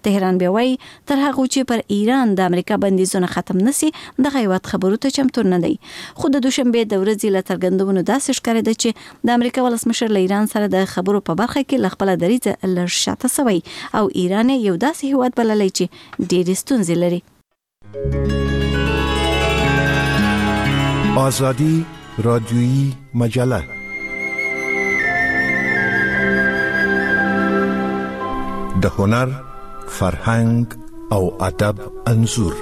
تهران بیا وایي تر هغه چې پر ایران د امریکا بندیزونه ختم نشي د هیواد خبرو ته چمتو نه دی. خو د دوشنبه د ورځې له څرګندونو داسې ښکارېده چې د امریکا ولسمشر له ایران سره د خبرو په برخه کې خپل دریځ لږ شاته سوی او ایران یو داسې هیواد بللی چې ډېرې ستونزې لري. آزادی رادیویی مجله د هنر، فرهنګ او ادب انځور.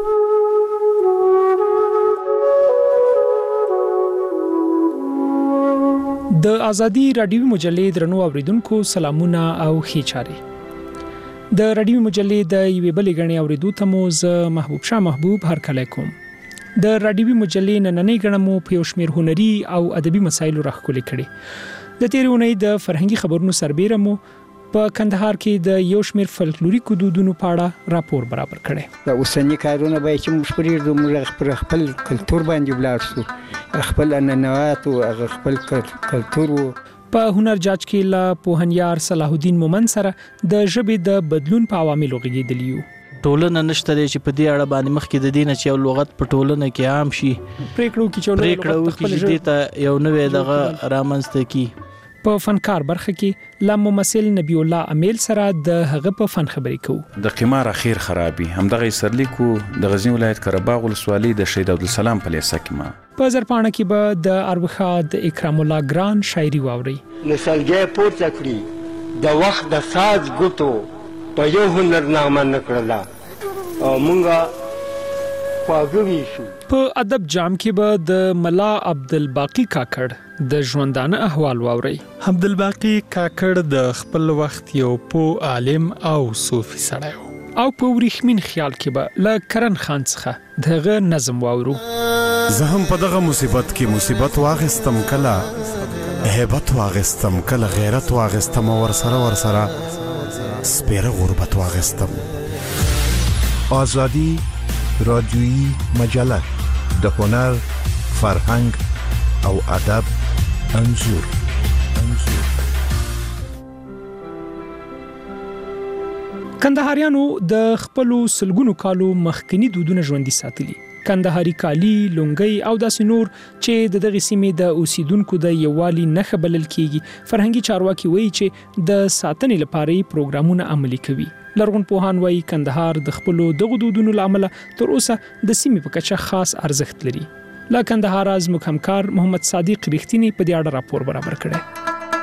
د آزادی رادیویی مجلې درنو اوریدونکو سلامونه او ښې چارې. د رادیویی مجلې د یوې بلې غړي اوریدو ته مو زه محبوب شاه محبوب هرکلی کوم. د رادیویی مجلې نننۍ غړي مو په یو شمېر هنري او ادبي مسایلو راښکلې کړي. د تېرې اونۍ د فرهنګي خبرونو سربېره مو په کندهار کې د یو شمېر فلکلوریکو دودونو په اړه راپور برابر کړي. د اوسني کارونه به چې موږ پرېږدو، موږ پر خپل کلتور باندې ولاړ شو، خپل عنعنات او خپل کلتور. په هنر جاج کې له پوهنیار صلاح الدین مومن سره د ژبې د بدلون په عواملو غږېدلی یو. ټولنه نشته چې په دې اړه باندې مخکې د دینه چې یو لغت په ټولنه کې عام شي، پریکړو کې چې ته یو نوې دغه رامنځته کی. په فنکار برخه کې لا ممثل نبی الله امیل سره د هغه په فن خبرې کوو. د قمار اخیر خرابي همدغه سرلیکو د غزنی ولایت قرهباغ ولسوالۍ د شهید عبدالسلام په لیسه کې ما په زرپانه کې به د اربخا د اکرام الله ګران شاعري واوري. نسلګي پورته کړی د وخت د ساز ګوتو په یو هنرنامه نکړه او مونږه خواږه شو. په ادب جام کې به د ملا عبدالباقی کاکړ د ژوندانه احوال واوري. عبدالباقی کاکړ د خپل وخت یو پوه عالم او صوفي سړی و. او په ورېښمین خیال کې به له کرن خان څخه دغه نظم واورو. زه هم په دغه مصیبت کې مصیبت واغستم، کله هیبت واغستم، کله غیرت واغستم او ورسره سپیره غربت واغستم. آزادی رادیویی مجله د هنر، فرهنګ او ادب انځور. کندهاریانو د خپلو سلګونو کالو مخکنی دودونه ژوندۍ ساتلي. کندهاري کالی، لونګۍ او داسې نور چې د دغه سیمې د اوسیدونکو د یووالي نښه بلل کیږي. فرهنګي چارواکي وایي چې د ساتنې لپاره پروګرامونه عملي کوي. لرغون پوهان وایي کندهار د خپلو دغه دودونو لامل تر اوسه د سیمې په کچه خاص ارزښت لري. له کندهار زموږ همکار محمد صادق ریښتینی په دې اړه راپور برابر کړی.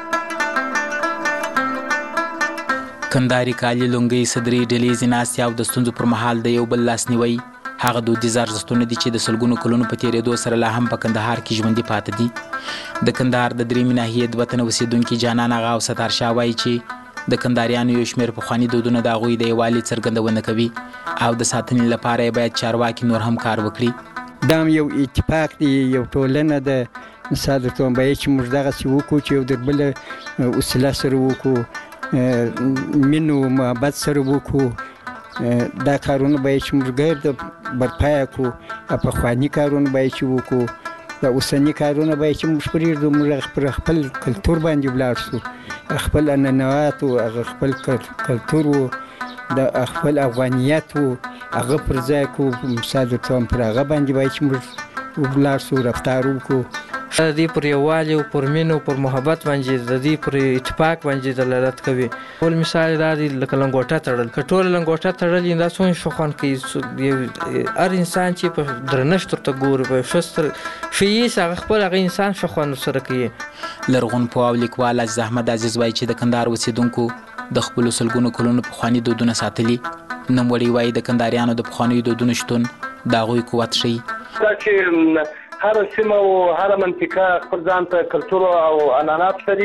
کندهاري کالي، لونګۍ، صدري، ډلیزې ناستې او د ستونزو پر مهال د یو بل لاسنیوی هغه دودیز ارزښتونه دي چې د سلګونو کلونو په تېرېدو سره لا هم په کندهار کې ژوندي پاتې دي. د کندهار د درېیمې ناحیې د وطن اوسېدونکي جانان اغا او ستار شاه وایي چې د کندهاریانو یو شمېر پخواني دودونه د هغوی د یووالي څرګندونه کوي او د ساتنې لپاره یې باید چارواکي نور هم کار وکړي. دا یو اتفاق دی، یو ټولنه ده. مثال درته وایم باید چې موږ دغسې وکړو چې یو د بله وسیله سره وکړو، مینو محبت سره وکړو. دا کارونه باید چې موږ ګرد برپایه کړو. پخواني کارونه باید چې وکړو. د اوسني کارونه باید چې موږ پرېږدو، موږ پر خپل کلتور باندې ولاړ شو، خپل عنعنات او خپل کلتور و د خپل افغانیت و هغه پر ځای کړو. مثال درته وایم پر هغه باندې باید چې موږ ولاړ شو، رفتار وکړو. د دې پر یووالي او پر مینه او پر محبت باندې د دې پر اتفاق باندې دلالت کوي. ول مثال دا دی لکه لنګوټه تړل، که ټول لنګوټه تړل دا څونه شخوان کوي. هر انسان چې په درنښت ورته ګوري په شستر شي هغه خپل هغه انسان شخوان سره کوي. لرغون پوه او لیکوال عزیز احمد عزیز وایي چې د کندهار اوسېدونکو د خپلو سلګونو کلونو پخواني دودونه ساتلي. نوموړی وایي د کندهاریانو د پخوانیو دودونو شتون د هغوی قوت ښیي. دا چې هر سیمه او هر منطقه خپل ځان ته کلتور او عنعنات لري.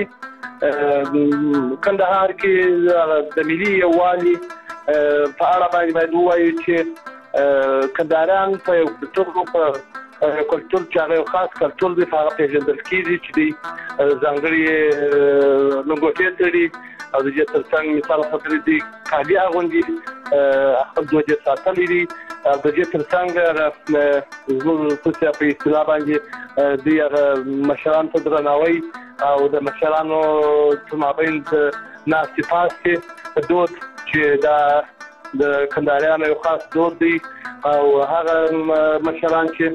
کندهار کې د ملي یووالي په اړه باید ووایو چې کندهاریان په یو کلتور چې هغه یو خاص کلتور دی، په هغه پېژندل کېږي چې دوی ځانګړي لنګوټې تړي او د دې تر څنګ مثال خبرې دي کالي اغوندي، خپل دود ساتلی دي. د دې تر څنګ زموږ په اصطلاح باندې دوی هغه مشرانو ته درناوی او د مشرانو په مابین د ناستې پاستې دود چې دا د کندهاریانو یو خاص دود دی او هغه مشران چې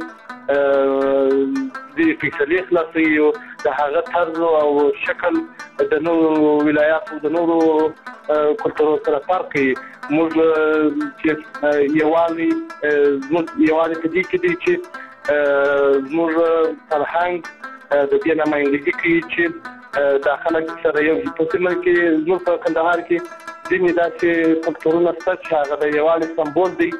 د فیصلې خلاصي او د هغه طرز او شکل د نورو ولایاتو د نورو کلتورو سره فرق کوي. موږ چې یوالي په دې کې دی چې موږ فرهنګ د دې نمایندګي کوي چې داخله سره یو په سیمه کې زموږ په کندهار کې ځینې داسې فکټورونه شته چې هغه د یووالي سمبول دی.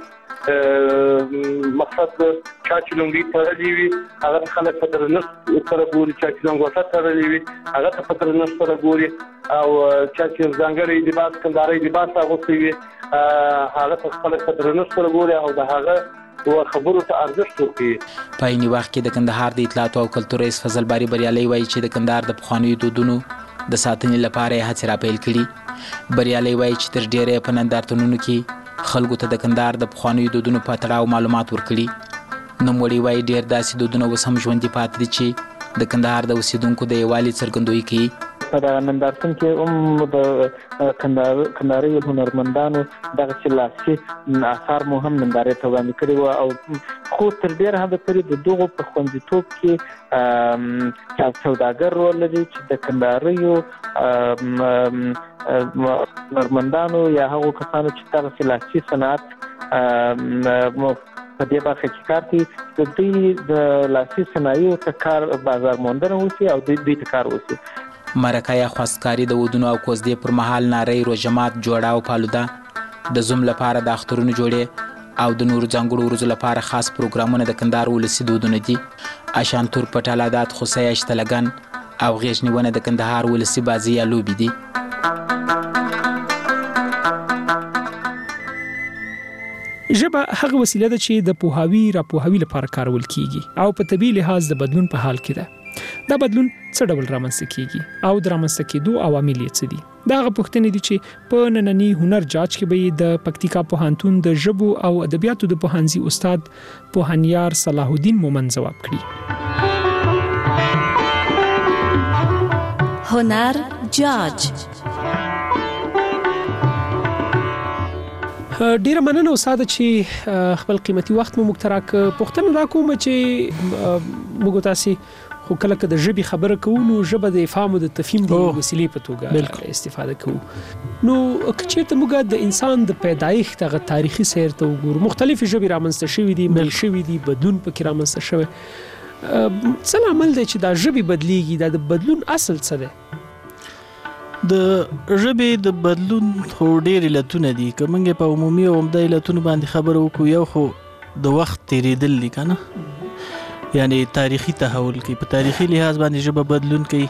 مقصد چا چې لونګي تړلې وي هغه خلک په درنښت سره ګوري، چا چې لونګوټه تړلې وي هغه په درنښت سره ګوري، او چا چې ځانګړی لباس کندهاري لباس اغوستی وي هغه خلک په درنښت سره ګوري او د هغه خبرو ته ارزښت ورکوي. په عیني وخت کې د کندهار د اطلاعاتو او کلتور رئیس فضل باری بریالي وایي چې د کندهار د پخوانیو دودونو د ساتنې لپاره یې هڅې راپیل کړي. بریالي وایي چې تر ډیره په نندارتونونو کې خلکو ته د کندهار د پخوانیو دودونو په تړاو معلومات ورکړي. نوموړي وایي ډیر داسې دودونه اوس هم ژوندي پاتې دي چې د کندهار د اوسیدونکو د یووالي څرګندویي کوي. په دغه نندارتون کې هم د کندهاري هنرمندانو دغسې لاسي اثار مو هم نندارې ته وړاندې کړي وو، او خو تر ډېره حده پورې د دغو په خوندیتوب کې سوداګر رول لري چې د کندهاریو هنرمندانو یا هغو کسانو چې دغسې لاسي صنعت په دې برخه کې کار کوي د دوی د لاسي صنایعو ته کار بازار موندنه وشي او دوی ته کار وشي. مرکه یا خواستکاري د ودونو او کوزدې پر مهال نارې، روژهمات، جوړه او پالوده، د زوم لپاره د اخترونو جوړې او د نورو ځانګړو ورځو لپاره خاص پروګرامونه د کندهار ولسي دودونه دي. اشانتور، پټالادات، خوسۍ، اشتلګن او غیږ نیونه د کندهار ولسي بازي یا لوبې دي. ژبه هغه وسیله ده چې د پوهاوي راپوهاوي لپاره کارول کیږي او په طبیعي لحاظ د بدلون په حال کې ده. دا بدلون څه ډول رامنځته کیږي او د رامنځته کېدو عوامل یې څه دي؟ دا هغه پوښتنې دي چې په ننني هنر جاج کې به د پکتیکا پوهنتون د ژبو او ادبیاتو د پوهنځي استاد پوهنیار صلاح الدین مومند ځواب کړي. هنر جاج. ډیره مننه استاد چې خپل قیمتي وخت مو مختراک. پوښتنه دا کوم چې موږ تاسو خو کله که د ژبې خبره کوو نو ژبه د افهام او د تفهیم د وسیلې په توګه استفاده کوو. نو که چېرته موږ د انسان د پیدایښت هغه تاریخي سیر ته وګورو، مختلفې ژبې رامنځته شوي دي، مل شوي دي، بدلون پکې رامنځته شوی. څه لامل دی چې دا ژبې بدلیږي؟ دا د بدلون اصل څه دی؟ د ژبې د بدلون خو ډېر علتونه دي. که موږ په عمومي او عمده علتونو باندې خبره وکړو، یو خو د وخت تېرېدل دي که نه، یعنی تاریخي تحول کوي، په تاریخي لحاظ باندې ژبه بدلون کوي.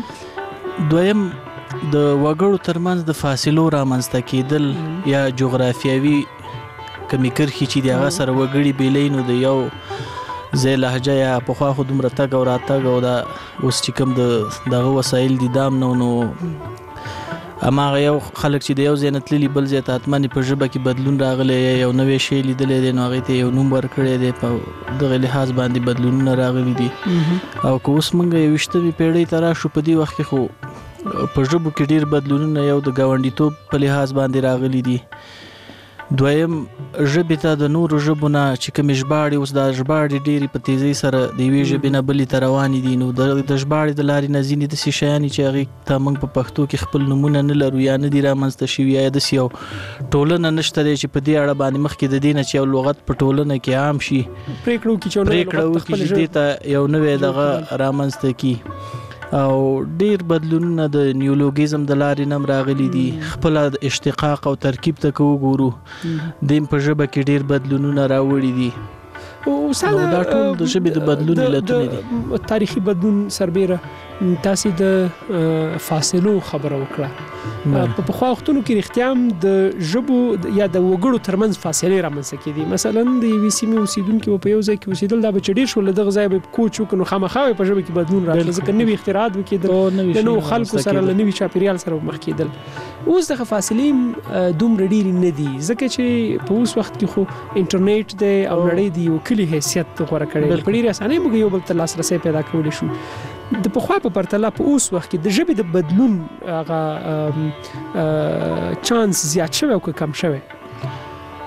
دویم د وګړو ترمنځ د فاصلو رامنځته کېدل یا جغرافیوي کمی کرښې چې د هغه سره وګړي بیلوي، نو د یو ځای لهجه یا پخوا خو دومره تګ او راتګ او دا اوس چې کوم دغه وسایل دي دام نو هماغه یو خلک چې د یو ځای نه تللي بل ځای ته حتما په ژبه کې بدلون راغلی، یو نوی شی لیدلی دی نو هغې ته یو نوم ورکړی دی، په دغه لحاظ باندې بدلونونه راغلي دي. او که اوس موږ 21مې پیړۍ ته راشو، په دې وخت کې خو په ژبو کې ډېر بدلونونه یو د ګاونډیتوب په لحاظ باندې راغلي دي. دویم ژبې ته د نورو ژبو نه چې کومې ژباړې، اوس دا ژباړې ډېرې په تیزۍ سره د یوې ژبې نه بلې ته روانې دي. نو د ژباړې د لارې نه ځینې داسې شیان چې هغې ته موږ په پښتو کې خپل نومونه نه لرو یا نه دي رامنځته شوي، یا داسې یو ټولنه نشته دی چې په دې اړه باندې مخکې د دې نه چې یو لغت په ټولنه کې عام شي، پرېکړه وکړي چې دې ته یو نوی دغه رامنځته کړي. او ډیر بدلونونه د نیولوګیزم د لارې نم راغلي دي. خپل اشتقاق او ترکیب ته وګورو، دیم په ژبه کې ډیر بدلونونه راوړي دي. او دا ټول د ژبې د بدلون علتونه دي. تاریخي بدلون سربیره تاسو د فاصلو خبره وکړه. په پخوا وختونو کې رښتیا هم د ژبو یا د وګړو ترمنځ فاصلې رامنځته کېدې. مثلا د یوې سیمې اوسیدونکي په یو ځای کې اوسېدل، دا به چې ډېر شول دغه ځای به کوچ وکړو، نو خامخا په ژبه کې بدلون راغلی، ځکه نوي اختراعات وکېدل، د نوو خلکو سره له نوي چاپېریال سره مخ کېدل. اوس دغه فاصلې دومره ډېرې نه دي، ځکه چې په اوس وخت کې خو انټرنیټ دی او نړۍ د یو کلي حیثیت غوره کړی، په ډېرې اسانۍ موږ یو بل ته لاسرسی پیدا کولی شو. د پخوا په پرتله په اوس وخت کې د ژبې د بدلون هغه چانس زیات شوی او که کم شوی؟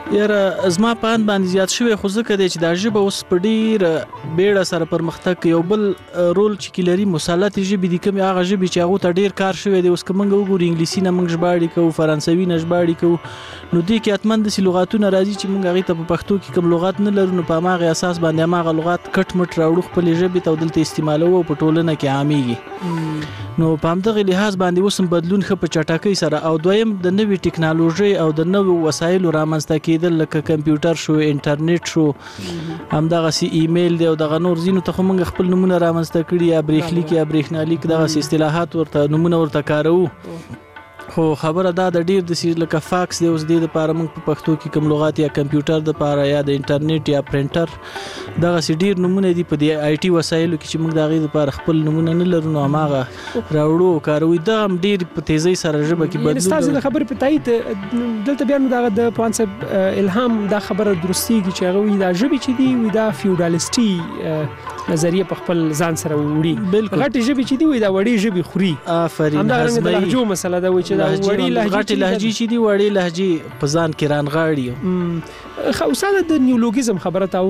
یاره زما په اند باندې زیات شوی خو ځکه دی چې دا ژبه اوس په ډېره بیړه سره پرمختګ کوي. یو بل رول چې کې لري مسلطې ژبې دي کومې هغه ژبې چې هغو ته ډېر کار شوی دی. اوس که موږ وګورو انګلیسي نه موږ ژباړې کوو، فرانسوي نه ژباړې کوو، نو دې کې حتما داسې لغاتونه راځي چې موږ هغې ته په پښتو کې کوم لغات نه لرو، نو په هماغې اساس باندې هماغه لغات کټ مټ راوړو خپلې ژبې ته او دلته استعمالوو او په ټولنه کې عامېږي. نو په همدغې لحاظ باندې اوس هم بدلون ښه په چټکۍ سره، او دویم د نوې ټکنالوژۍ او د نوو وسایلو رامنځته کېدل لکه کمپیوټر شو، انټرنیټ شو، همدغسې ایمیل دی او دغه نور ځینو ته خو موږ خپل نومونه رامنځته کړي، یا برېښلیک یا برېښنالیک، دغسې اصطلاحات ورته نومونه ورته کاروو. خو خبره دا د ډېر داسې لکه فاکس دی، اوس دې دپاره موږ په پښتو کې کوم لغات یا کمپیوټر دپاره یا د انټرنیټ یا پرنټر دغسې ډېر نومونه دي په دې آی ټي وسایلو کې چې موږ د هغې دپاره خپل نومونه نه لرو، نو هماغه راوړو او کاروي. دغه هم ډېر په تیزۍ سره ژبه کې بدلون. ستاسې د خبرې په تایید دلته بیا نو دغه د پوهاند صاحب الهام دا خبره درستېږي چې هغه وایي دا ژبې چې دي وایي دا فیوډالستي نظریه په خپل ځان سره وړي. غټې ژبې چې دي وایي دا وړې ژبې خوري. آفرین. همدارنګه د لهجو مسله ده وایي چې غټې لهجې چې دي وړې لهجې په ځان کې رانغاړي. استاده د نیولوګیزم خبره تا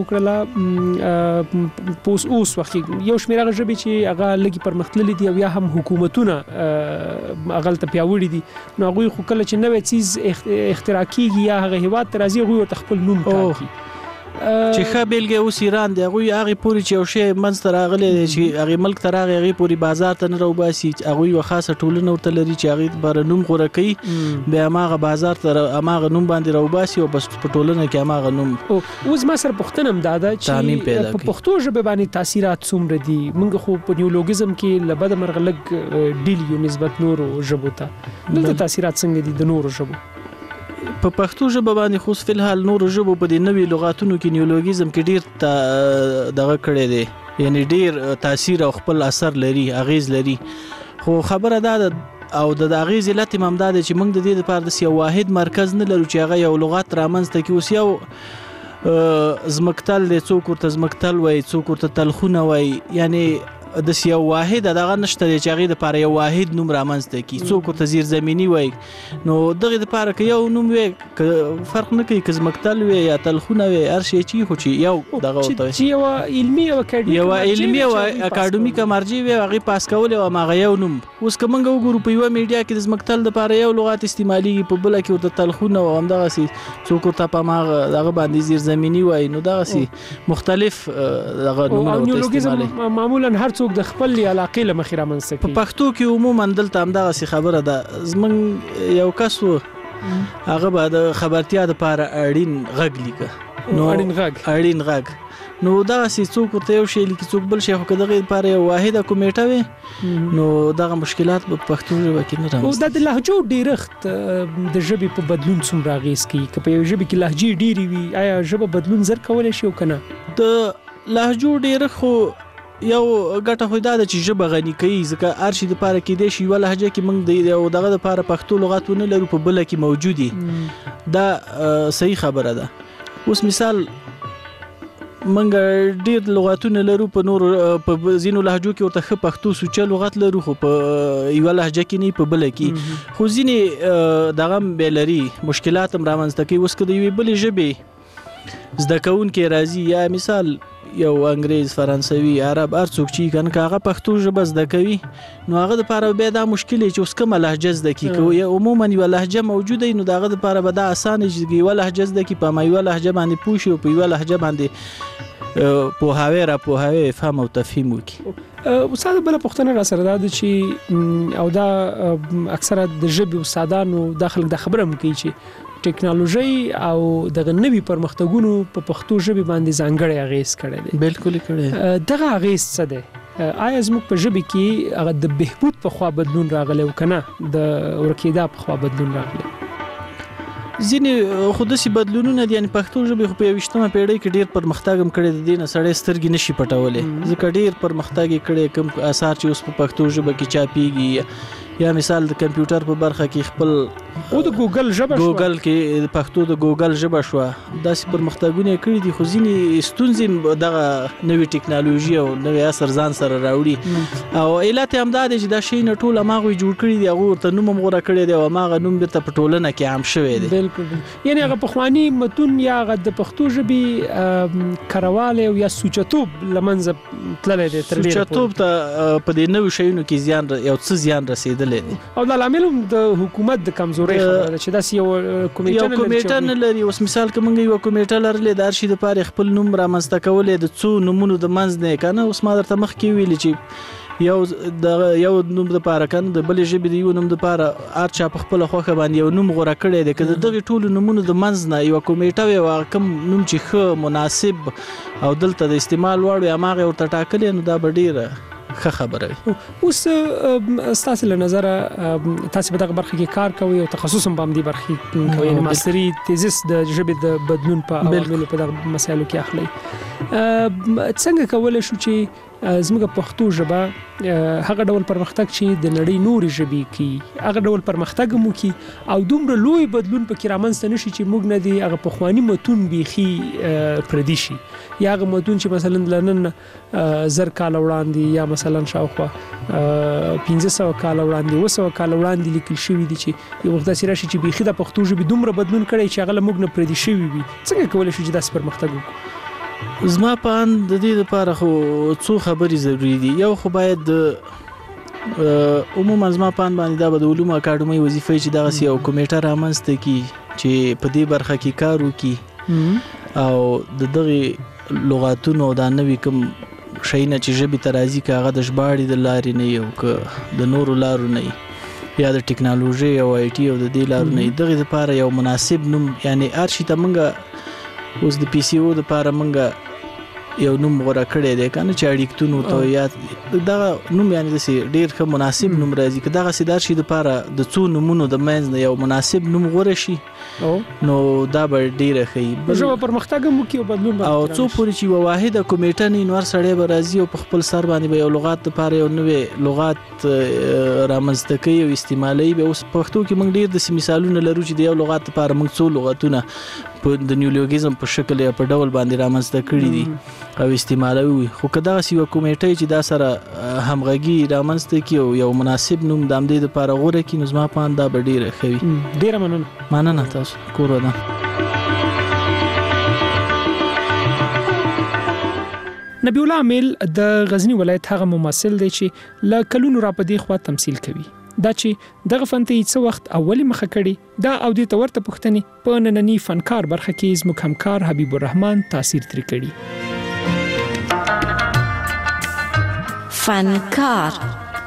وکړله، اوس وخت یو شمېر هغه ژبې چې هغه لږې پرمختللي دي او یا هم حکومتونه هغلته پیاوړي دي، نو هغوی خو کله چې نوی څیز اختراع کېږي یا هغه هېواد ته راځي هغوی ورته خپل نوم ټاکي. چې ښه بیلګه اوس ایران دی، هغوی هغې پورې چې یو شی منځته راغلی دی چې هغې ملک ته راغی هغې پورې بازار ته نه راوباسي، هغوی یوه خاصه ټولنه ورته لري چې هغې دپاره نوم غوره کوي، بیا هماغه بازار ته هماغه نوم باندې راوباسي او بس په ټولنه کې هماغه نوم. اوس ما سره پوښتنه هم دا ده چې په پښتو ژبې باندې تاثیرات څومره دي؟ موږ خو په نیولوګیزم کې له بده مرغه لږ ډیل یو نسبت نورو ژبو ته، دلته تاثیرات څنګه دي د نورو ژبو؟ په پښتو ژبه باندې خو فی الحال نورو ژبو په دې نوي لغاتونو کې نیولوګیزم کې ډېر دغه کړی دی، یعنی ډېر تاثیر او خپل اثر لري، اغیز لري. خو خبره دا ده او د اغیز علت هم دا ده چې موږ د دې دپاره داسې یو واحد مرکز نه لرو چې هغه یو لغات رامنځته کړي. اوس یو زمکتل دی، څوک ورته زمکتل وایي، څوک ورته تلخونه وایي، یعنی داسې یو واحد دغه نشته دی چې هغې دپاره یو واحد نوم رامنځته کړي. څوک ورته زیرزمیني وایي، نو دغې دپاره که یو نوم وی که فرق نه کوي، که زمکتل وی یا تلخونه وی، هر شی چې خو چې یو دغه ورته چې یوه علمي او اکاډمیکه مرجع وي هغې پاس کولی او هماغه یو نوم. اوس که موږ وګورو په یوه میډیا کې د زمکتل دپاره یو لغات استعمالیږي، په بله کې ورته تلخونه او همدغسې څوک ورته په هماغه دغه باندې زیرزمیني وایي، نو دغسې مختلف دغه نومونه ورته استعمالوي. معمولا هر څوک د خپل علاقې له مخې رامنځته کوي. په پښتو کې عموما دلته همدغسې خبره ده. زموږ یو کس و هغه به د خبرتیا دپاره اړین غږ لیکه، نو اړین غږ، نو دغسې څوک ورته یو شی لیکي څوک بل شی، خو که دغې دپاره یو واحده کومیټه وي نو دغه مشکلات به په پښتو ژبه کې نه رامنځته. دا د لهجو ډېرښت د ژبې په بدلون څومره اغېز کوي؟ که په یوه ژبې کې لهجې ډېرې وي آیا ژبه بدلون زر کولی شي او که نه؟ د لهجو ډېرښت خو یو ګټه خو دا ده چې ژبه غني کوي، ځکه هر شي دپاره کیدای شي یوه لهجه کې موږ د یو دغه دپاره پښتو لغات ونه لرو، په بله کې موجود دي، دا صحیح خبره ده. اوس مثال موږ ډېر لغاتونه لرو په نورو په ځینو لهجو کې ورته ښه پښتو سوچه لغات لرو، خو په یوه لهجه کې نه، په بله کې خو ځینې دغه هم بیا لري، مشکلات هم رامنځته کوي. اوس که د یوې بلې ژبې زده کوونکی راځي، یا مثال یو انګریز، فرانسوي، عرب، هر څوک چې کنه که هغه پښتو ژبه زده کوي نو هغه دپاره بیا دا مشکل دی چې اوس کومه لهجه زده کړي. که عموما یوه لهجه موجوده وي نو د هغه دپاره به دا اسانه چې یوه لهجه زده کړي، په یوه لهجه باندې پوه شي او په یوه لهجه باندې پوهاوی را پوهاوی فهم او تفهیم وکړي. استاد بله پوښتنه را سره دا ده چې او دا اکثره د ژبې استادانو دا خلک دا خبره هم کوي چې ټکنالوژي او دغه نوي پرمختګونو په پښتو ژبې باندې ځانګړی اغېز کړی دی. بالکل کړی. دغه اغېز څه دی؟ آیا زموږ په ژبې کې هغه د بهبود په خوا بدلون راغلی او که نه د ورکېدا په خوا بدلون راغلی؟ ځینې خو داسې بدلونونه دي، یعنې پښتو ژبې خو په 21مه پیړۍ کې ډېر پرمختګ هم کړی د دې نه سړی سترګې نشي پټولی، ځکه ډېر پرمختګ یې کړی. کوم اثار چې اوس په پښتو ژبه کې چاپېږي یا مثال د کمپیوټر په برخه کې خپل او د ګوګل ژبه شو ګوګل کې پښتو د ګوګل ژبه شو داسې پرمختګونه کړي دي خو ځینې ستونزې دغه نوې ټکنالوژي او نوې عصر ځان سره راوړي او علت هم دا دی چې دا شی نه ټول هغه جوړ کړي دي هغه ورته نوم غوړه کړی دی او هغه نوم بیرته په ټولنه کې عام شوی دی. بالکل یعنی هغه پخوانی متون یا هغه د پښتو ژبې کارواله او یا سوچتوب لمنځه تللی دی تر ډیره سوچتوب ته په دې نوې شیونو کې زیان یو څه زیان رسیدلی دی او د لامل د حکومت د کمزوري خبره ده چې داسې یو کمیټه نه لري. اوس مثال که موږ یو کمیټه لرلې د هر شي دپاره خپل نوم رامنځته کولی د څو نومونو د منځ نه که نه اوس ما درته مخکې ویلي چې یو نوم دپاره که نه د بلې ژبې د یو نوم دپاره هر چا په خپله خوښه باندې یو نوم غوره کړی دی که د دغې ټولو نومونو د منځ نه یوه کمیټه وي او هغه کوم نوم چې ښه مناسب او دلته د استعمال وړ وي هماغه یې ورته ټاکلی نو دا به ډېره ښه خبره وي. اوس ستاسې له نظره تاسې په دغه برخه کې کار کوئ او تخصص هم په همدې برخه کې کوئ یعنې ماستري تیزس د ژبې د بدلون په عواملو په دغه مسایلو کې اخلئ. څنګه کولی شو چې زموږ پښتو ژبه هغه ډول پرمختګ چې د نړۍ نورې ژبې کې هغه ډول پرمختګ هم وکړي او دومره لوی بدلون پکې رامنځته نه شي چې موږ نه د هغه پخواني متون بیخي پردي شي یا هغه متون چې مثلا له نن 1000 کاله وړاندې یا مثلا شاوخوا 1500 کاله وړاندې 200 کاله وړاندې لیکل شوي دي چې یو وخت داسې راشي چې بیخي د پښتو ژبې دومره بدلون کړی چې هغه له موږ نه پردي شوي وي. څنګه کولی شو چې داسې پرمختګ وکړو؟ زما په اند د دې لپاره خو څو خبرې ضروري دي. یو خو باید عموما زما په اند باندې دا به د علومو اکاډمۍ وظیفه چې دغسې یو کمیټه رامنځته کړي چې په دې برخه کې کار وکړي او د دغې لغاتونو او دا نوي کوم شیونه چې ژبې ته راځي که هغه د ژباړې د لارې نه وي او که د نورو لارو نه وي یا د ټکنالوژۍ او آی ټي او د دې لارو نه وي دغې دپاره یو مناسب نوم یعنې هر شي ته موږ اوس د پی سی او دپاره موږ یو نوم غوره کړی دی که نه چې اړیکتون ورته یا دغه نوم یعنې داسې ډېر ښه مناسب نوم راځي که دغسې د هر شي دپاره د څو نومونو د منځ نه یو مناسب نوم غوره شي نو دا به ډېره ښه ژبه پرمختګ هم وکړي او بدلون او څو پورې چې یوه واحده کمیټه نه وي نو هر سړی به راځي او په خپل سر باندې به یو لغات دپاره یو نوې لغات رامنځته کوي او استعمالوي. به اوس پښتو کې موږ ډېر داسې مثالونه لرو چې د یو لغات دپاره موږ څو لغتونه د نیولوګیزم په شکل یا په ډول باندې رامنځته کړي دي او استعمالوي. خو که دغسې یوه کمیټه چې دا سره همغږي رامنځته کړي او یو مناسب نوم د همدې دپاره غوره کړي نو زما په اند دا به ډېره ښه وي. ډېره مننه تاسو کور ودان. نبی الله عامل د غزنی ولایت هغه ممثل دی چې له کلونو را په دې خوا تمثیل کوي. دا چې دغه فن ته څه وخت اولی مخه کړي دا او دې ته ورته پوښتنې په نننی فنکار برخه کې زموږ همکار حبیب الرحمن تاثیر ترې کړي. فنکار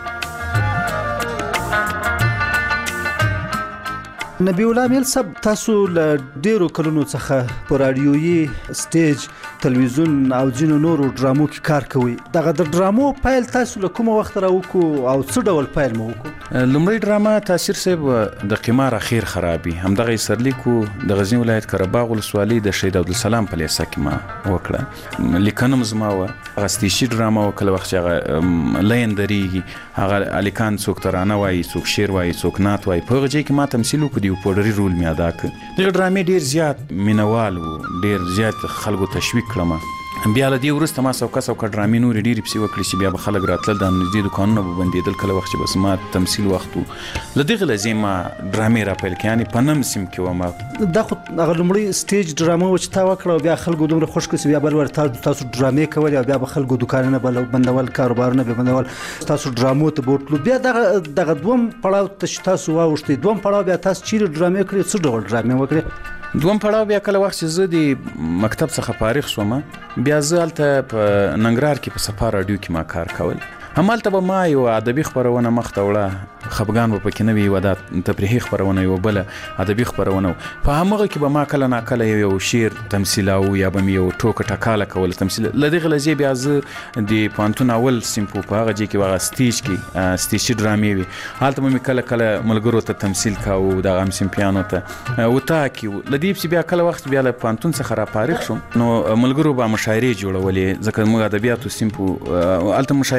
نبی الله عامل صاحب تاسو له ډیرو کلونو څخه په رادیويي سټیج تلویزیون او ځینو نورو ډرامو کې کار کوي. دغه د ډرامو پیل تاسو له کومه وخت راوکو او څه ډول پیل مو وکړو؟ لومړی ډرامه تاثیر صاحب د قمار اخیر خرابي همدغه سرلیکو د غزنی ولایت قرهباغ ولسوالۍ د شهید عبدالسلام په لیسه کې ما وکړه. لیکنم زما و غستیشي ډرامه وکړه وخت چې هغه لین درېږي هغه الیکان څوک ترانه وایي څوک شعر وایي څوک نعت وایي په هغه ځای کې ما تمثیل وکړ یو پوډري رول مې ادا کړ. دغه ډرامې ډېر زیات مینوال وو ډېر زیات خلکو تشویق کړم. بیا له دې وروسته ما څوکه ډرامې نورې ډېرې پسې وکړې چې بیا به خلک راتلل د نږدې دوکانونه به بندېدل کله وخت چې بس ما تمثیل وخت و له دغې لځې ما ډرامې راپیل کړې یعنې په نم سیم کې وم. دا خو هغه لومړی سټیج ډرامه وه چې تا وکړه او بیا خلکو دومره خوښ کړه چې بیا بل ور تاسو ډرامې کولې او بیا به خلکو دوکانونه بندول کاروبارونه به بندول تاسو ډرامو ته به ورتلو. بیا دغه دوم پړاو ته چې تاسو واوښتئ دوم پړاو بیا تاسو چیرې ډرامې کړې څه ډول ډرامې وکړې؟ دوم پړاو بیا کله وخت چې زه د مکتب څخه فارغ شوم بیا زه هلته په ننګرهار کې په صفا راډیو کې ما کار کول. همالته به ما یو ادبي خپرونه مخته وړه خفګان به پکې نه وي یوه دا تفریحي خپرونه یوه بله ادبي خپرونه په همغه کې به ما کله ناکله یو شعر تمثیلاو یا به مې یو ټوکه ټکاله کوله تمثیل. له دغې لځې بیا زه د پوهنتون اول صنف په هغه ځای کې هغه سټیج کې سټیجي ډرامې وي هلته به مې کله کله ملګرو ته تمثیل کاوه دغه همصنفیانو ته وطاق له دې پسې بیا کله وخت بیا له پوهنتون څخه را فارغ شوم نو ملګرو به مشاعرې جوړولې ځکه موږ ادبیاتو صنف هلته مشاعرې جوړول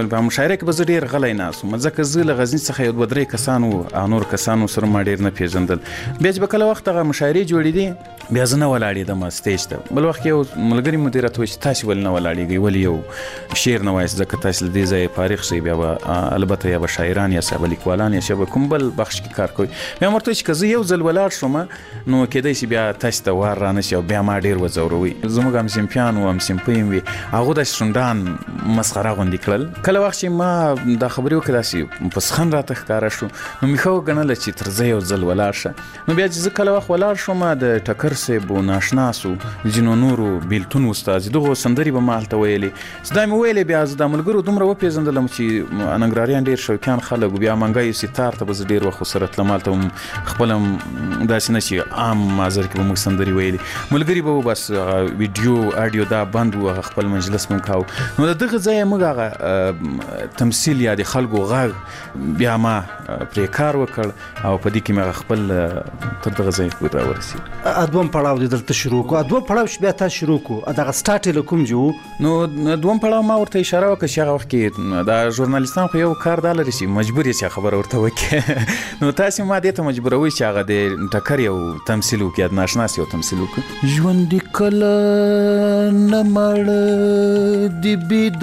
په مشاعره کې به زه ډېر غلی ناست وم ځکه زه له غزني څخه یو 2-3 کسانو او نور کسانو سره ما ډېر نه پېژندل. بیا چې به کله وخت هغه مشاعرې جوړېدې بیا زه نه ولاړېدم سټیج ته. بل وخت یو ملګري مدیر راته وایي چې تاسې ولې نه ولاړېږئ ولې یو شعر نه وایاست ځکه تاسې له دې ځایه فارغ شئ بیا به البته یا به شاعران یا به لیکوالان یا به کوم بل بخش کې کار کوئ. بیا مې ورته وایي چې که زه یو ځل ولاړ شوم نو کېدای شي بیا تاسې ته وار رانه شي او بیا ما ډېر وځوروئ. زموږ همصنفیان و همصنفۍ هم وي هغو داسې شونډان مسخره غوندې کړل. کله وخت چې ما دا خبرې وکړې داسې په سخن راته ښکاره شو نو مې ښه وګڼله چې تر زه یو ځل ولاړ شه. نو بیا چې زه کله وخت ولاړ شوم د ټکر صاحب و ناشناسو ځینو نورو بېلتون استازي دغو سندرې به ما هلته ویلې چې دا مې ویلې بیا زه دا ملګرو دومره وپېژندلم چې ننګرهاریان ډېر شوقیان خلک و. بیا منګی ستار ته به زه ډېر وخت ورسره تلم هلته هم خپله هم داسې نه چې عام مازر کې به موږ سندرې ویلې ملګري به و بس ویډیو اډیو دا بند و هغه خپل مجلس مو کاوه. نو د دغه ځایه موږ هغه تمثیل یا د خلکو غږ بیا ما پرې کار وکړ او په دې کې مې خپل تر دغه ځای پورې راورسېد. دوم پړاو دې دلته شروع کړو دوم پړاو چې بیا تاسو شروع کړو دغه سټارټ یې له کوم جو؟ نو دوم پړاو ما ورته اشاره وکړه چې هغه وخت کې دا ژورنالیستان خو یو کار دا لري چې مجبور یې چې خبره ورته وکړي نو تاسو ما دې ته مجبوروي چې هغه د ټکر یو تمثیل وکړي د ناشناس یو تمثیل وکړي. ژوند کله نه مړ دی بی د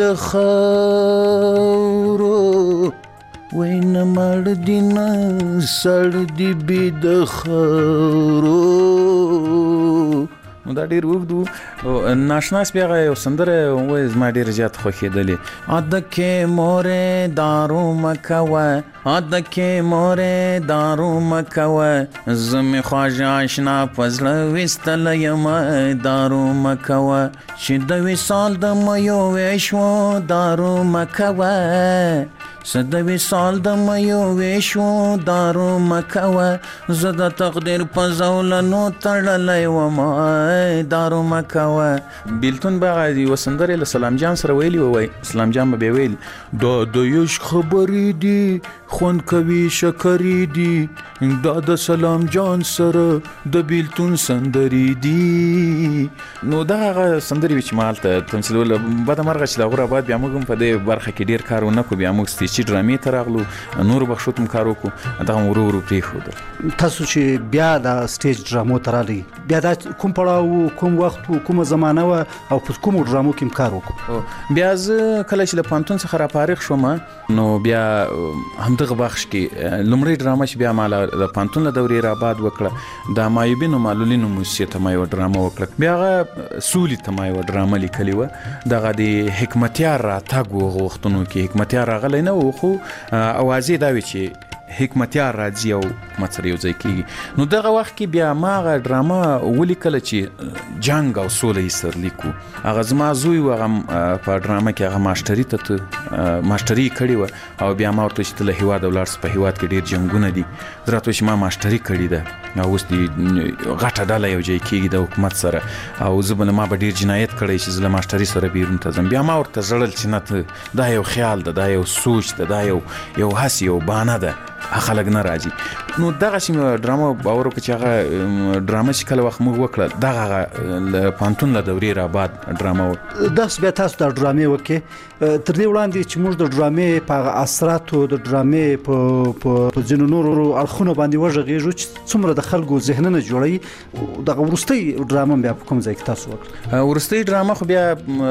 خاورو وای نه مړ دی نه سړ دی بی د خاورو. نو دا ډېر اوږد و. ناشناس بیا هغه یو سندره وایي زما ډېره زیات خوښېدلې عدکې مورې دارو مه کوه عدکې مورې دارو مه کوه زه مې خواږه اشنا په زړه ویستلی یمه دارو مه کوه چې د وصال د میو ویشو دارو مه کوه زه د وصال د میو ویشو دارو مه کوه زه د تقدیر په زولنو تړلی ومه دارو مه کوه. بیلتون به هغه یوه سندرې له سلام جان سره ویلي ووایي سلام جان به بیا ویلي دا د عشق خبرې دي خوند کوي شکرې دي دا د سلام جان سره د بیلتون سندرې دي. نو دا هغه سندرې وې چې ما هلته تمثیلوله. بدمرغه چې د هغو راباد بیا موږ هم په دې برخه کې ډېر کار ونه کړو بیا موږ سټیجي ډرامې ته راغلو نورو بخښو ته هم کار وکړو دغه ورو ورو پرېښودل. تاسو چې بیا د سټیج ډرامو ته راغلئ بیا دا کوم پړاو کوم وخت کومه زمانه وه او په کومو ډرامو کې هم کار وکړو؟ بیا زه کله چې له پوهنتون څخه رافارغ شوم نو بیا همدغه بخش کې لومړۍ ډرامه چې بیا ما د پوهنتون له دورې راباد وکړه د معیوبینو معلولینو موسسې ته ما یوه ډرامه وکړه. بیا هغه سولې ته ما یوه ډرامه لیکلې وه دغه د حکمتیار راتګ و هغو وختونو کې حکمتیار راغلی نه و خو اوازې دا وې چې حکمتیار راځي او حکومت سره یو ځای کېږي. نو دغه وخت کې بیا ما هغه ډرامه ولیکله چې جنګ او سوله یې سرلیک و. هغه زما زوی و هغه په ډرامه کې هغه ماسټري ته ماسټري کړې وه او بیا ما ورته چې ته له هېواده ولاړ په هېواد کې ډېر جنګونه دي زه راته چې ما ماسټري کړې ده او اوس دې غټه ډله یو ځای کېږي د حکومت سره او زه به ما به ډېر جنایت کړی چې زه له ماسټري سره بیرون ته ځم. بیا ما ورته ژړل چې نه ته دا یو خیال ده دا یو سوچ ده دا یو هسې یو بانه ده خلک نه راځي. نو دغسې مې ډرامه باور وکړه چې هغه ډرامه چې کله وخت موږ وکړه دغه له پوهنتون له دورې راباد ډرامه وه. داسې بیا تاسو دا ډرامې وکړې تر دې وړاندې چې موږ د ډرامې په هغه اثراتو د ډرامې په ځینو نورو اړخونو باندې وغږېږو چې څومره د خلکو ذهنونه جوړوي دغه وروستۍ ډرامه بیا په کوم ځای کې تاسو وکړه؟ وروستۍ ډرامه خو بیا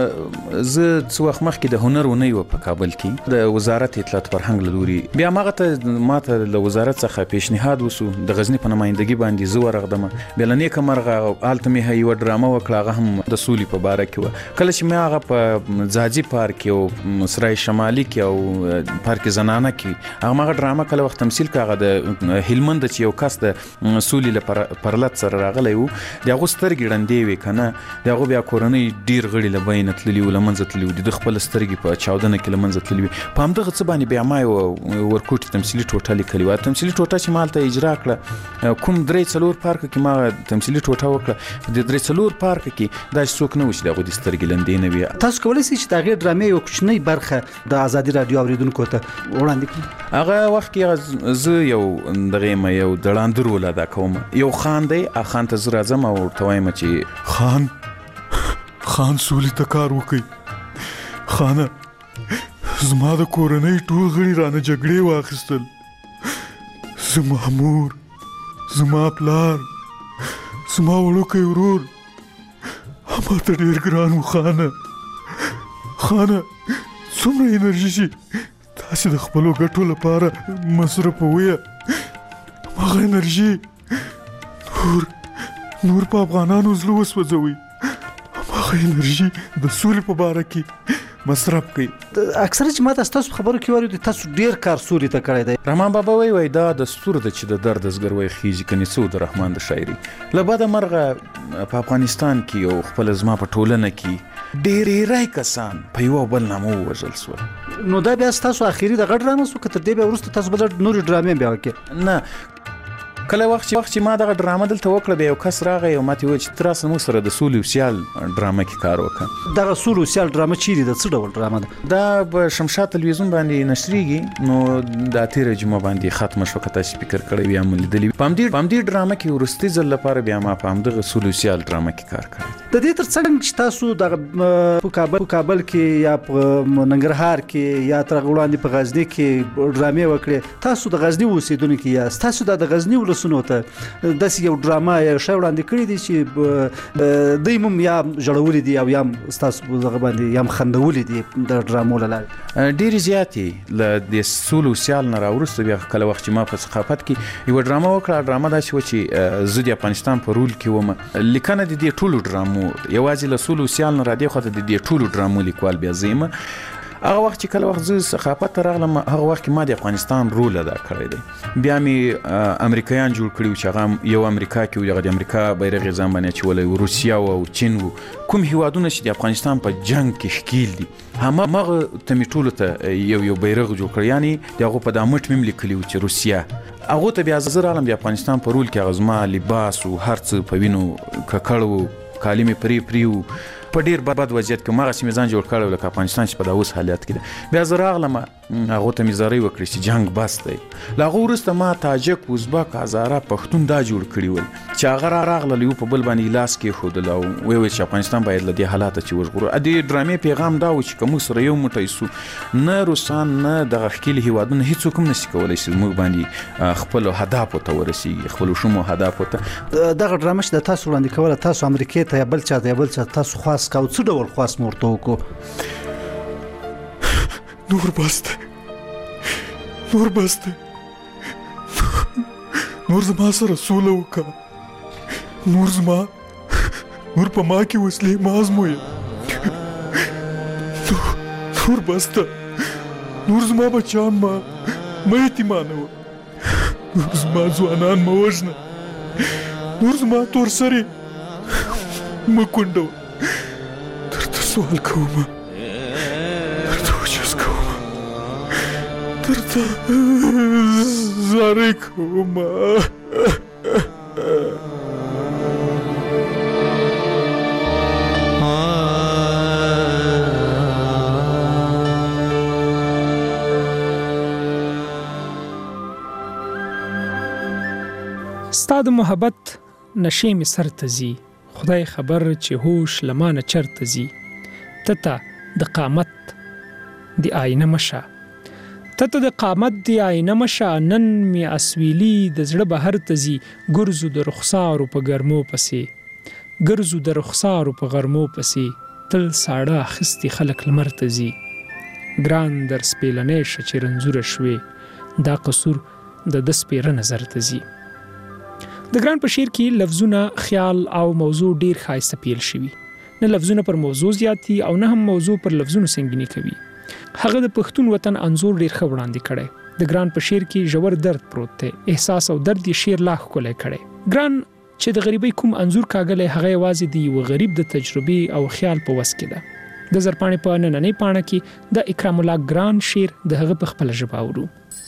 زه څه وخت مخکې د هنر اونۍ وه په کابل کې د وزارت اطلاعات فرهنګ له لوري بیا ما ته له وزارت څخه پیشنهاد وسو د غزني په نمایندګي باندې زه ورغدم. بیا له نیکه مرغه هلته مې یوه ډرامه وکړه هغه هم د سولې په باره کې وه. کله چې مې هغه په ځاځي پارک کې او سرای شمالي کې او پارک زنانه کې هغه مغه ډرامه کله وخت تمثیل کړه هغه د هلمند چې یو کس د سولې له پرلت سره راغلی و د هغو سترګې ړندې وې که نه د هغو بیا کورنۍ ډېر غړي له بینه تللي وو له منځه تللي وو د خپله سترګې په چاودنه کې له منځه تللي وې. په همدغه څه باندې بیا ما یوه ورکوټي تمثیلي ټوټه لیکلې وه. تمثیلي ټوټه چې ما هلته اجرا کړه کوم 3-4 پارکه کې ما تمثیلي ټوټه وکړه د 3-4 پارکه کې داسې څوک نه و چې د هغوی د سترګې لندې نه وي. تاسو کولی شئ چې د هغې ډرامې یوه کوچنۍ برخه د ازادي راډیو اورېدونکو ته وړاندې کړئ؟ هغه وخت کې زه یو دغه یم یو دړاندر رول ادا کوم. یو خان دی خان ته زه راځم او ورته وایم چې خان سولې ته کار وکړئ خانه زما د کورنۍ ټول غړي رانه جګړې واخیستل. زما مور، زما پلار، زما وړوکی ورور ما ته ډېر ګران و. خانه څومره انرژي چې تاسې د خپلو ګټو لپاره مصرفوئ، هغه انرژي نور په افغانانو زړه وسوځوئ، هغه انرژي د سولې په باره کې مصرف کړئ. اکثره چې ما تاسو خبرو کې واورید تاسو ډیر کار سوري ته کړی دی. رحمان بابا وای دا دستور ده چې د درد زګروي خيږي کني څو د رحمان د شاعري لباده مرغه په افغانستان کې او خپل زما په ټولنه کې ډېرې کسان په یو بل نامو وژل شول. نو دا بیا تاسو اخیری د غټ ډرامه سو کتر دی بیا ورسته تاسو بل نور ډرامې بیا وکړه؟ نه، کله وخت چې ما دغه ډرامه دلته وکړه بیا یو کس راغی او ماته وویل چې تر اوسه موږ سره د سولې او سیال ډرامه کې کار وکړه. دغه سولې او سیال ډرامه چیرې ده؟ څه ډول ډرامه ده؟ دا په شمشاد تلویزیون باندې نشریږي. نو د تیر جمعه باندې ختم شو. کته سپیکر کړی بیا مل دلی پام دې ډرامه کې ورستي ځل لپاره بیا ما په همدغه سولې او سیال ډرامه کې کار کړی. د دې ترڅنګ چې تاسو د کابل کې یا په ننګرهار کې یا تر وړاندې په غزنی کې ډرامې وکړې، تاسو د غزنی اوسیدونکو یا تاسو د غزنی ولسونو ته داسې یو ډرامه یا شی وړاندې کړی دی چې دوی هم یا ژړولي دي او یا تاسو دغه باندې یا خندولي دي د ډرامو له لارې؟ ډېرې زیاتې له د سولې او سیال نه راوروسته بیا کله وخت چې ما په ثقافت کې یوه ډرامه وکړه. ډرامه داسې وه چې زه د افغانستان په رول کې وم. لیکنه د دې ټولو ډرامو یوازې له سولې او سیال نه را دې خواته د دې ټولو ډرامو لیکوال بیا زه یم. هغه وخت چې کله وخت زه ثقافت ته راغلم هغه وخت کې ما د افغانستان رول ادا کړی دی. بیا مې امریکایان جوړ کړي چې هغه یو امریکا کې و، هغه د امریکا بیرغ یې ځان باندې اچولی و، روسیه او چین و. کوم هیوادونه چې د افغانستان په جنګ کې ښکیل دي همغه ته مې ټولو ته یو بیرغ جوړ کړی. یعنې د هغو په دا مټ مې هم لیکلي و چې روسیه. هغو ته بیا زه راغلم د افغانستان په رول کې هغه زما لباس و هر څه په وینو ککړ و، کالي مې پرې و، په ډیر بد وضعیت کې مغه سیمه ځان جوړ کړو لکه افغانستان چې په داوس حالت کې بیا زه راغلم هغه ته مې زارۍ وکړې چې جنگ بس دی. له هغه وروسته ما تاجک، ازبک، هزاره، پښتون دا جوړ کړي ول چې هغه راغله یو په بل باندې لاس کېښودل او ویل چې افغانستان باید له دې حالات چې وژغورو. د دې ډرامې پیغام دا و چې که موږ سره یو موټی سو نه روسان نه دغه ښکلي هیوادونه هیڅوک هم نشي کولی چې موږ باندې خپلو هدفو ته ورسېږي، خپلو شومو هدفو ته. دغه ډرامه چې د تاسو وړاندې کوله تاسو امریکې ته یا بل چا تاسو خاص کاوه، څه ډول خاص مورته وکړو؟ نور بسته نور زما سره سوله وکړه، نور په ما کې وسلې مه ازمویه، نور بسته نور زما بچان ما یتیمانوه، نور زما ځوانان مه وژنه، نور زما تور سرې مه کونډوه. درته سوال کومه، درته عجز کومه، درته زارۍ کومه. ستا د محبت نشې مې سر ته ځي، خدای خبر چې هوش لمانه چرته ځي. تته د قامت د آینه مشه، تته د قامت د آینه مشه، نن مې اسویلی د زړه بهر ته ځي. ګرځو د رخسارو په ګرمو پسې، ګرځو د رخسارو په غرمو پسې، تل ساړه اخیستي خلک لمر ته ځي. ګران در سپېلنی شه چې رنځوره شوې، دا قصور د ده سپېره نظر ته ځي. د ګران په شعر کې لفظونه، خیال او موضوع ډیر ښایسته پیل شوي. نه لفظونه پر موضوع زیاتی او نه هم موضوع پر لفظونو سنګینی کوي. هغه د پښتون وطن انځور ډیر ښه وړاندې کړی. د ګران په شعر کې ژور درد پروت دی، احساس او درد یې شعر لا ښکلی کړی. ګران چې د غریبۍ کوم انځور کاږلی هغه یوازې د یوه غریب د تجربې او خیال په وس کې ده. د زرپاڼې په نننۍ پاڼه کې د اکرام الله ګران شعر د هغه په خپله ژبه اورو.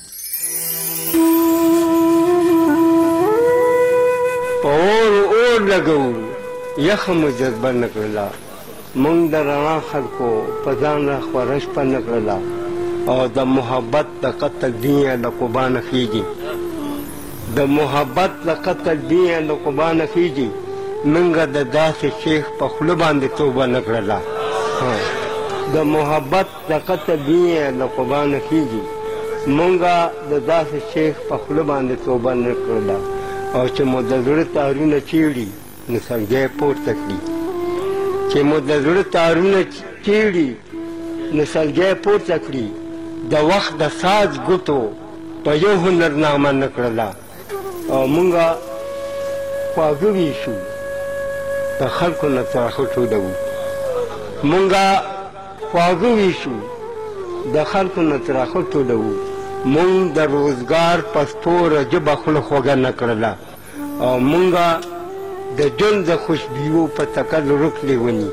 اور لګو یخه مو جذبه نه کړله، موږ د رڼا خلکو په ځان را خورش په نه کړله، او د محبت د قتل دنیا له قربانه خیږي، د محبت د قتل دنیا له قربانه خیږي. موږ د داسې شیخ په خوله باندې توبه نه کړله. د محبت د قطع بیه له قربانه کېږي. مونږه د داسې شیخ په خوله باندې توبه نه کړله او چې مو د زړه تارونه چیړي نو سلګی پورته کړي. چې مو د زړه تارونه چیړي نو سلګی پورته کړي. د وخت د ساز ګوتو په یو هنرنامه نه کړله او مونږه خواږه ویشو د خلکو نه تراخه ټولوو. مونږه خواږه ویشو د خلکو نه تراخه ټولوو. مونږ د روزګار په ستوره ژبه خوله خوږه نه کړله او مونږه د ژوند د خوشبویو په تکل ورک لیوني.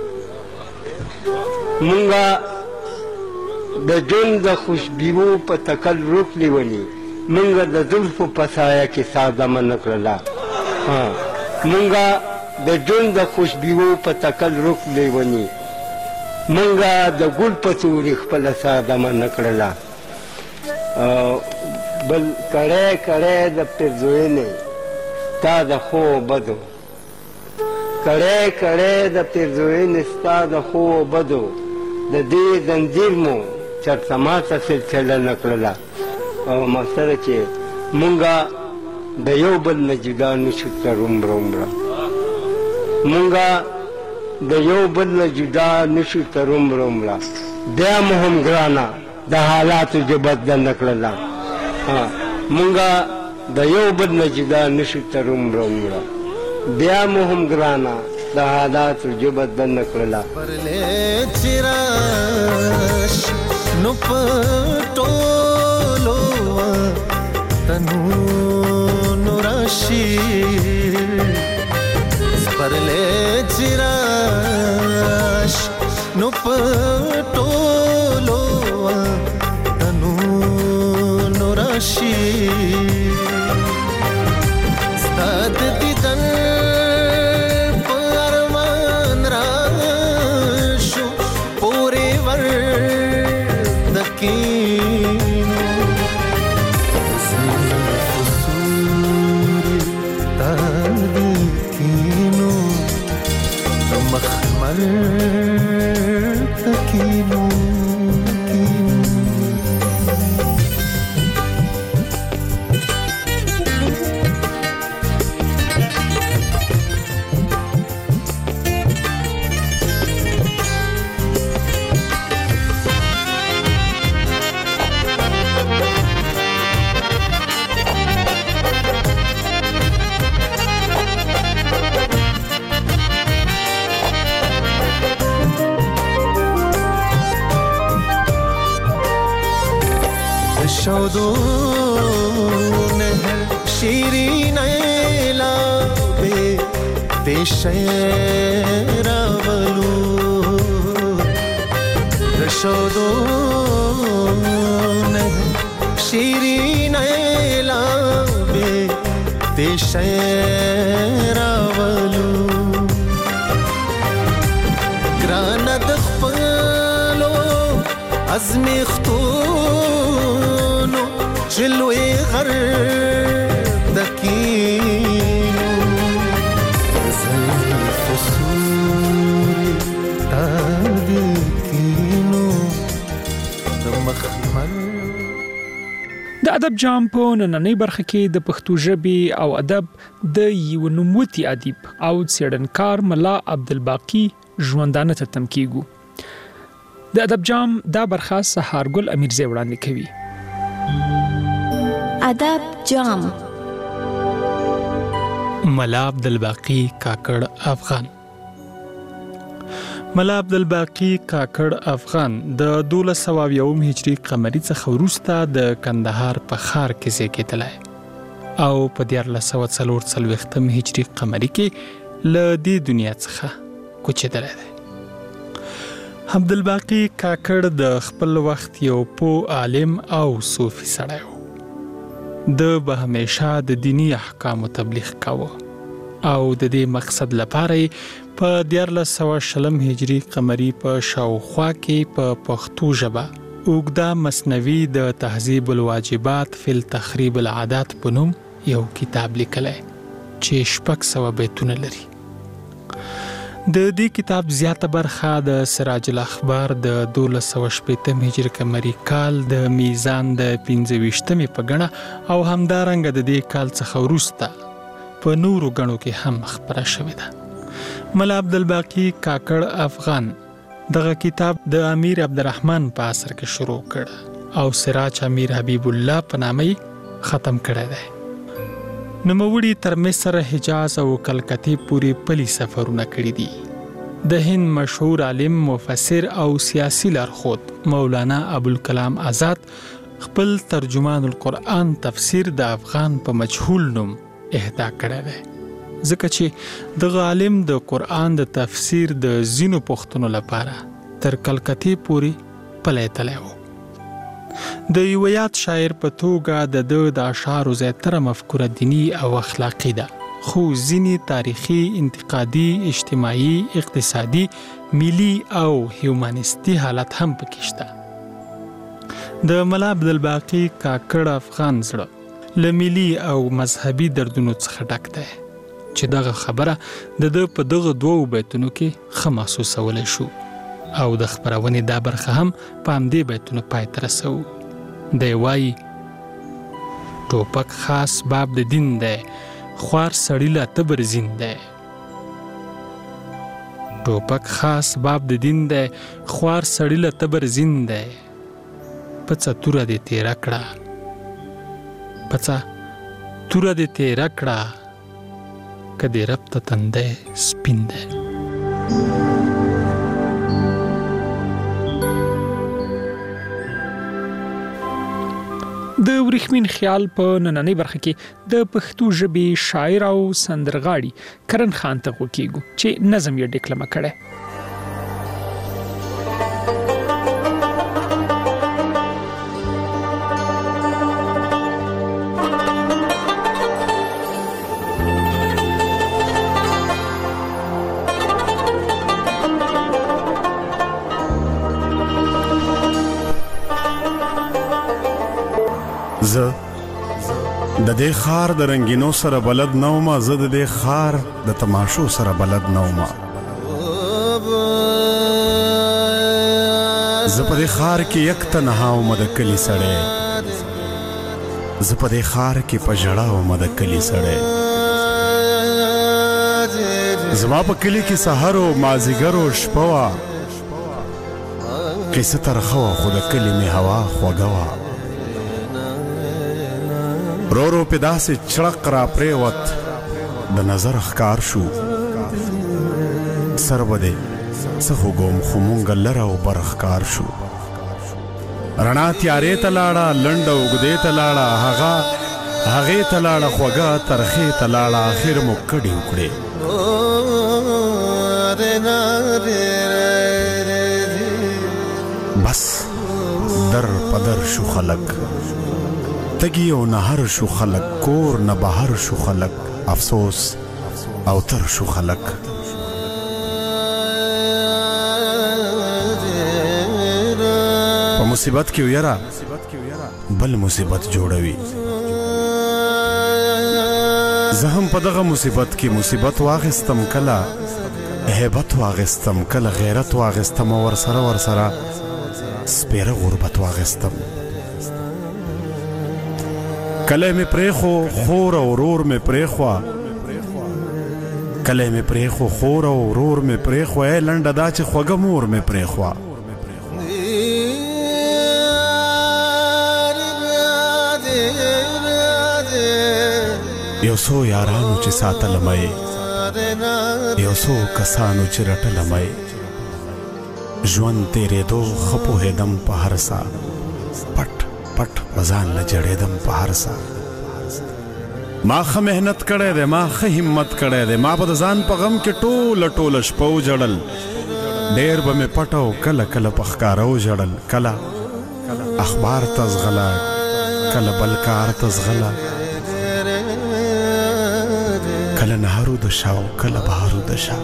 مونږه د ژوند د خوشبویو په تکل ورک لیوني. مونږه د زلفو په سایه کې سادمه نه کړله. مونږه د ژوند د خوشبویو په تکل ورک لیوني. مونږه د ګل په تورې خپله سادمه نه کړله. بل کړی کړی د پیرزوینې ستا د ښو بدو. کړی کړی د پیرزوینې ستا د ښو بدو. د دې زنځیر مو چرته ماته سلسله نه کړله. او مقصده چې مونږه د یو بل نه جدا نشو تر عمره عمره. مونږه د یو بل نه جدا نشو تر عمره عمره. بیا مو هم ګرانه د حالاتو ژبه زده نه کړله. مونږه د یو بل نه جدا نشو تر عمره عمره. بیا مو هم ګرانه د حالاتو ژبه زده نه کړله. نو پټولو تنو نوراشي پرلې چراش نو پټولو تنو نوراشي ستاد دیدن پرمان راشو پورې ور شیرین لابه شیراولو رشدون شیرین لابه شیراولو گراند خپلو ازمیختونو جلوی غر دکینو زلف سوری تادکینو دمخمل. د ادب جام په نننۍ برخه کې د پښتو ژبې او ادب د یو نوموتی ادیب او څېړنکار ملا عبدالباقي ژوندانه ته تم کیږو. د ادب جام دا برخه سهارګل امیرزی وړاندې کوي. ادب جام ملا عبدالباقي کاکړ افغان. ملا عبدالباقي کاکړ افغان د 1201 هجری قمری څخه وروسته د کندهار په ښار کې زیږېدلی او په 1440 هجری قمری کې له دې دنیا څخه کوچېدلی دی. عبدالباقي کاکړ د خپل وخت یو پوه عالم او صوفي سړی و. د به همیشه د دینی احکامو تبلیغ کاوه او د دې مقصد لپاره په 1420 هجری قمری په شاوخوا کې په پښتو ژبه اوږده مثنوي د تهذیب الواجبات فی التخریب العادات په نوم یو کتاب لیکلی چې 600 بیتونه لري. د دې کتاب زیاته برخه د سراج الاخبار د 1280 هجري قمري کال د میزان د 25مې په ګڼه او همدارنګه د دې کال څخه وروسته په نورو ګڼو کې هم خپره شوې ده. ملا عبدالباقي کاکړ افغان دغه کتاب د امیر عبدالرحمن په عصر کې شروع کړ او سراج امیر حبیب الله په نامه ختم کړی دی. نوموړي تر مصر، حجاز او کلکتې پورې پلي سفرونه کړي دي. د هند مشهور عالم، مفسر او سیاسي لارښود مولانا ابوالکلام آزاد خپل ترجمان القرآن تفسیر د افغان په مجهول نوم اهدا کړی دی، ځکه چې دغه عالم د قرآن د تفسیر د ځینو پوښتنو لپاره تر کلکتې پورې پلی تلی و. د یو یاد شاعر په توګه د اشعارو زیاتره مفکوره دینی او اخلاقی ده، خو ځینې تاریخي، انتقادي، اجتماعي، اقتصادي، ملي او هیومانیستي حالت هم پکې شته. د ملا عبدالباقي کاکړ افغان زړه له ملي او مذهبي دردونو څخه ډک دی چې دغه خبره د په دغه دوو بیتونو کې ښه محسوسولی شو او د خپرونې دا برخه هم په همدې بیتونو پای ته رسوو. دی وایي: ټوپک خاص باب د دین دی، خوار سړي له تبر زین دی. ټوپک خاص باب د دین دی، خوار سړي له تبر زین دی. پڅه توره دې تیره کړه، پڅه توره دې تیره کړه، که دې رب ته تندی سپین دی. د ورېښمین خیال په نننۍ برخه کې د پښتو ژبې شاعر او سندرغاړي کرن خان ته غوږ کېږو چې نظم یې ډکلمه کړی. زه د دې خار د رنگینو سره بلد نوم، زه د دې خار د تماشو سره بلد نوم. زه په دې خار کې یک تنها وم د کلي سړی، زه په دې خار کې په ژړا وم د کلي سړی. زما په کلي کې سحر و مازدیګر و شپه وه، قصه ترخه وه خو د کلي مې هوا خوږه وه. رو رو پې داسې چړق را پرېوت د نظر ښکار شو، سر به دې څه خوږوم خو مونږه لر او بر ښکار شو. رڼا تیارې ته لاړه، لنډه اوږدې ته لاړه، هغې ته لاړه، خوږه ترخې ته لاړه، اخر مو کډې وکړې. بس در پدر شو خلک، تگی او نهر شو خلق، کور نه بهر شو خلق، افسوس او تر شو خلق. په مصیبت کې یاره بل مصیبت جوړوي. زه هم په دغه مصیبت کې مصیبت واغستم، کله هیبت واغستم، کله غیرت واغستم، او ورسره سپیره غربت واغستم. کله مې پرېښو خور او ورور مې پرېښوه، کله مې پرېښو خور او ورور مې پرېښوه، ای لنډه دا چې خوږه مور مې پرېښوه. یو څو یارانو چې ساتلم یې، یو څو کسانو چې رټلم یې، ژوند تېرېدو ښه پوهېدم په هر څه، پټ وزان نه جړېدم په هر څه. ما ښه محنت کړی دی، ما ښه همت کړی دی، ما به د ځان په غم کې ټوله شپه وجړل، ډېر به مې پټ او کله په ښکاره وژړل. کله اخبار ته ځغله، کله بل کار ته ځغله، کله نهرو د شا او کله بهارو د شا،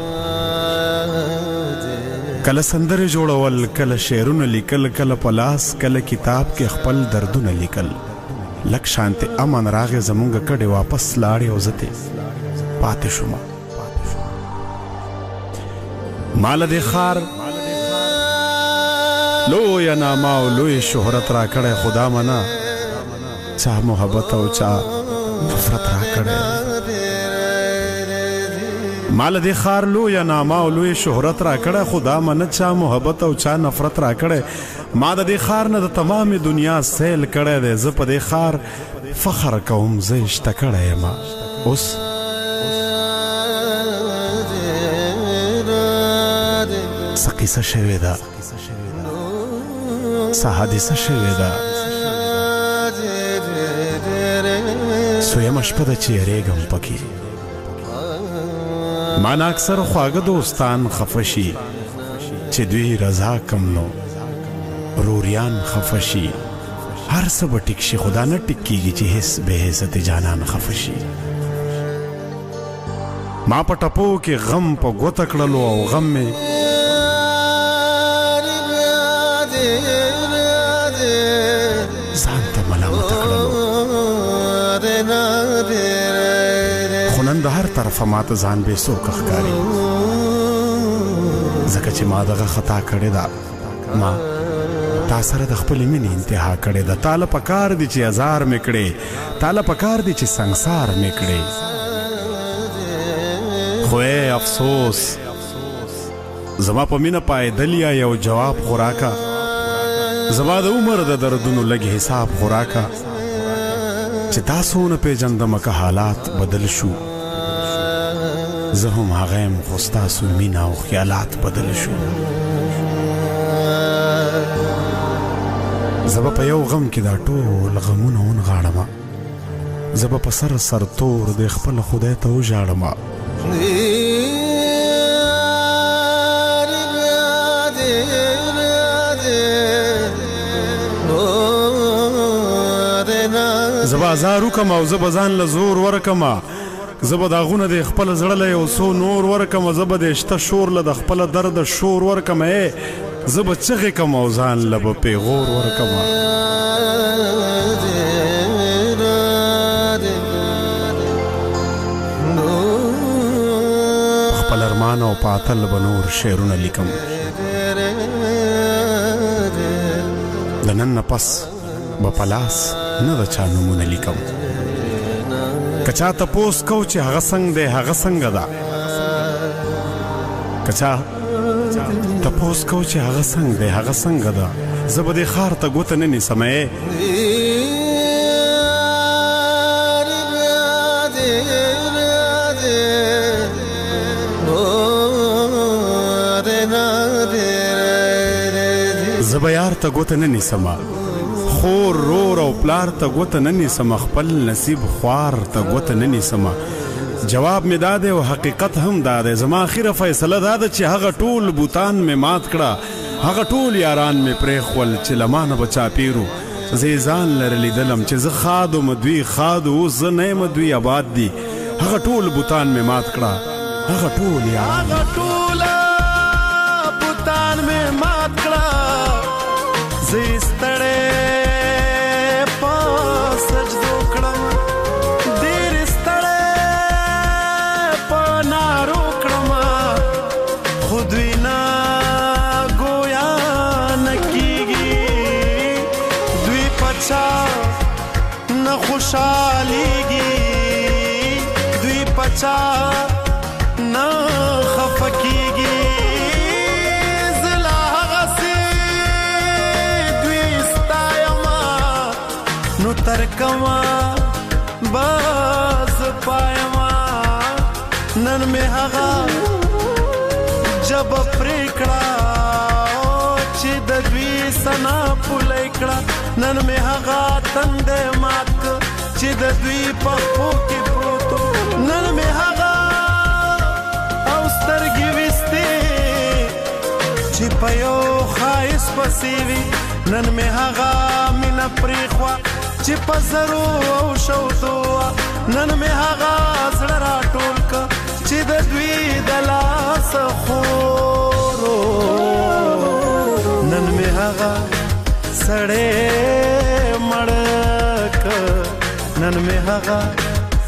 کله سندرې جوړول، کله شعرونه لیکل، کله په لاس، کله کتاب کې خپل دردونه لیکل. لک شانتې امن راغې زمونږ کډې واپس لاړې او زه تې پاتې شوم. مال د خار لو یا نامه او لوی شهرت را کړی خدا منا چا محبت او چا نفرت را کړی مال د خار لو یا نامه او لوی شهرت را کړی خدا منا چا محبت او چا نفرت را کړی ما د خار نه د تمام دنیا سیل کړی دی زه په د خار فخر کوم زه اشته کړی یم اوس څه قصه شوې ده څه حادثه شوې ده سویمه شپه ده چې یریږم پکې مانا اکثر خواږه دوستان خفه شي چې دوی رضا کم نو روریان خفه شي هر څه به ټیک شي خدا نه ټیک کېږي چې هیڅ بې حیثیت جانان خفه شي ما په ټپو کې غم په ګوته کړلو او غم مې ځان ته ملامته کړلو خو نن د هر طرفه ماته ځان بې څوکه ښکاري ځکه چې ما دغه خطا کړې ده ما تا سره د خپلې مینې انتها کړې ده تا له پکار دي چې ازار مې کړې تا له پکار دي چې سنګسار مې کړې خو افسوس زما په مینه پایدلیا یو جواب خوراکه زما د عمر د دردونو لږ حساب خوراکه چې تاسو نه پیژندم که حالات بدل شو زه هم هغه یم خو ستاسو مینه او خیالات بدل شو زه به په یو غم کې دا ټول غمونه ونغاړمه زه به په سر سر تور د خپل خدای ته وژاړمه زه به ازار وکم او زه به ځان له زور ورکمه زه به داغونه د خپل زړه له یو څو نور ورکمه زه به د شته شور له د خپله درد شور ورکمه زه به چغې کم او ځان له به پیغور ورکمه خپل ارمان او پاتل به نور شعرونه لیکم د نن نه پس به په لاس نه د چا نومونه لیکم که چا تپوس کو چې هغه څنګه دی هغه څنګه ده که چا تپوس کو چې هغه څنګه دی هغه څنګه ده زه به دې ښار ته ګوته نه نیسم زه به یار ته ګوته نه نیسم خور رور او پلار ته ګوته نه نیسم خپل نصیب خوار ته ګوته نه نیسم جواب مې دا دی او حقیقت هم دا دی زما اخیره فیصله دا ده چې هغه ټول بوتان مې مات کړه هغه ټول یاران مې پرېښول چې له ما نه به چاپېرو زه یې ځان لره لیدلم چې زه خاد وم دوی خاد اوس زه نه یم دوی آباد دي هغه ټول بوتان مې مات کړه هغه ټول یاران بوتان مې مات کړه زه یې ستړی خوشحالیږي دوی پچا نه خفه کېږي زه لا هغسې دوی ستایمه نو تر کومه به زه پایمه نن مې هغه جبه پرې کړه چې د دوی سنا پولی کړه نن مې هغه تندی مات چې د دوی په خپو کې پروتو نن مې هغه او سترګې ویستې چې په یو ښایست پسې وي نن مې هغه مینه پرېښوه چې په زرو او شودو نن مې هغه زړه راټول که چې د دوی د لاسه خورو نن مې هغه سړی مړ که نن مې هغه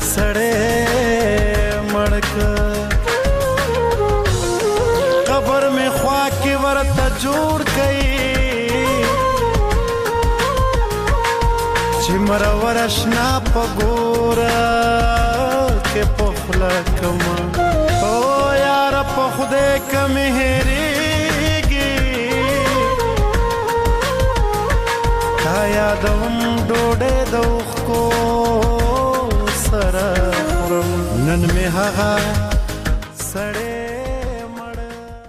سړی مړ که قبر ورته جوړ کړي چې مرور اشنا په ګوره کې پخلا کما او یار په خدای کم هېرېږي تا یادوم ډوډۍ د اوښکو سره خورم نن مې هغه